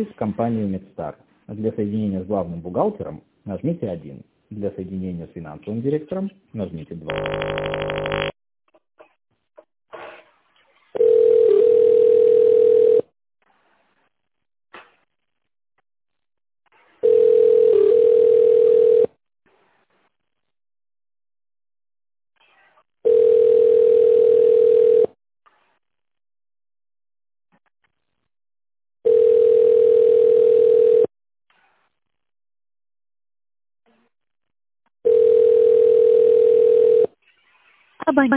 Свяжитесь с компанией Медстар. Для соединения с главным бухгалтером нажмите 1. Для соединения с финансовым директором нажмите 2. Абонент